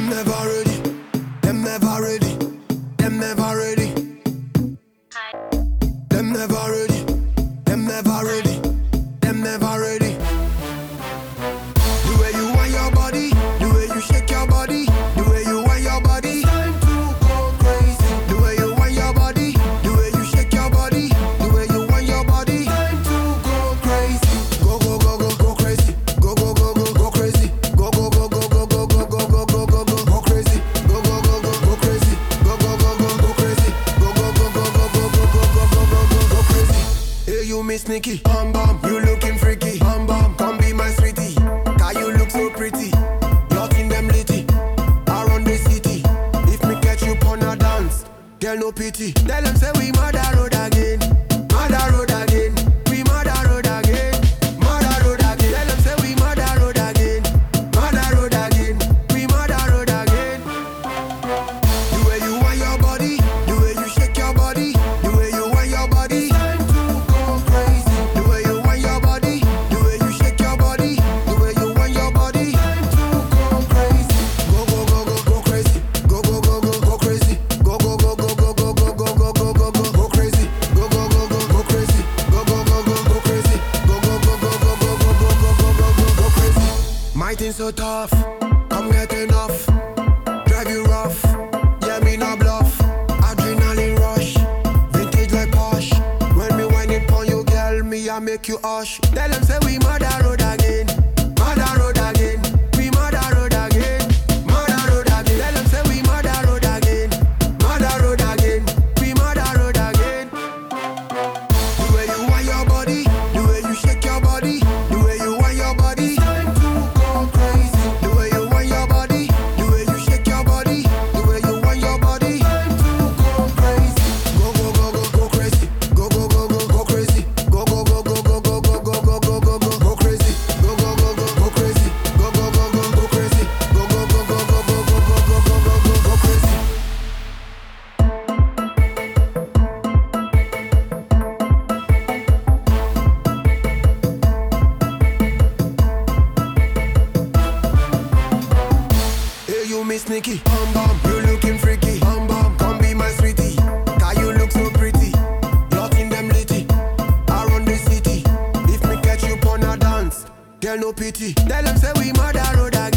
never ready. Them never ready. Them never ready. Them never ready. Them never ready. Them never ready. The way you want your body, the way you shake your body, the way you want your body. Time to go crazy. The way you want your body, the way you shake your body, the way you want your body. Time to go crazy. Go go go go go crazy. Go go go go go crazy. Go go go go go go go go go go go go go crazy. Go go go go go crazy. Go go go go go crazy. Go go go go go go go go go go go crazy. Hey, you Miss Nikki, bum bum, you looking freaky, bum bum, come be my sweetie, 'cause you look so pretty. You're in them litty, around the city. If me catch you on a dance, girl no pity. Tell them say we mother road again, mother road again, we mother road again, mother road again. Tell them say we mother road again, mother road again, we mother road again. The way you want your body, the way you shake your body, the way you want your body. Time to go crazy. The way you want your body, the way you shake your body, the way you want your body. Time to go crazy. Go go go go go crazy. Go go go go go crazy. Go go go go go go go go go go go go go crazy. Go go go go go crazy. Go go go go go crazy. Go go go go go go go go go go go go crazy. My thing so tough, come get enough. Drive you rough, yeah me no bluff. Adrenaline rush, vintage like Porsche. When me wind it on you, girl, me I make you hush. Tell them say we mother road again, mother road again, we mother road again, mother road again. Tell them say we mother road again, mother road again, we mother road again. The way you want your body, the way you shake your body, the way you want your body. Time to go crazy. The way you want your body, the way you shake your body, the way you want your body. Time to go crazy. Go go go go go crazy. Go go go go go crazy. Go go go go go go go go go go go go go crazy. Go go go go go crazy. Go go go go go crazy. Go go go go go go go go go go go go crazy. Hey, you Miss Nikki, bum bum, you looking freaky, bum bum, come be my sweetie, 'cause you look so pretty. You're in them litty, around the city. If me catch you on a dance, girl no pity. Tell them say we mother road again.